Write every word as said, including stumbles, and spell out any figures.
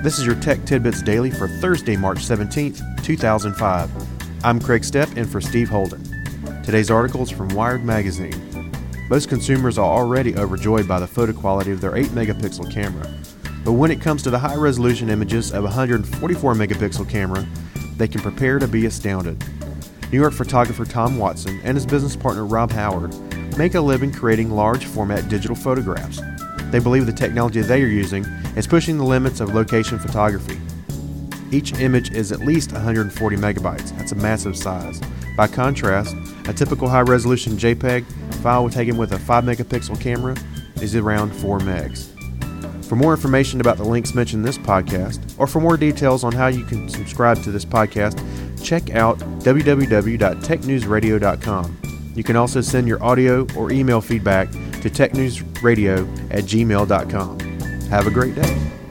This is your Tech Tidbits Daily for Thursday, March seventeenth, two thousand five. I'm Craig Stepp in for Steve Holden. Today's article is from Wired Magazine. Most consumers are already overjoyed by the photo quality of their eight megapixel camera. But when it comes to the high-resolution images of a one hundred forty-four megapixel camera, they can prepare to be astounded. New York photographer Tom Watson and his business partner Rob Howard make a living creating large-format digital photographs. They believe the technology they are using is pushing the limits of location photography. Each image is at least one hundred forty megabytes. That's a massive size. By contrast, a typical high-resolution JPEG file taken with a five megapixel camera is around four megs. For more information about the links mentioned in this podcast, or for more details on how you can subscribe to this podcast, check out w w w dot tech news radio dot com. You can also send your audio or email feedback to technewsradio at gmail dot com. Have a great day.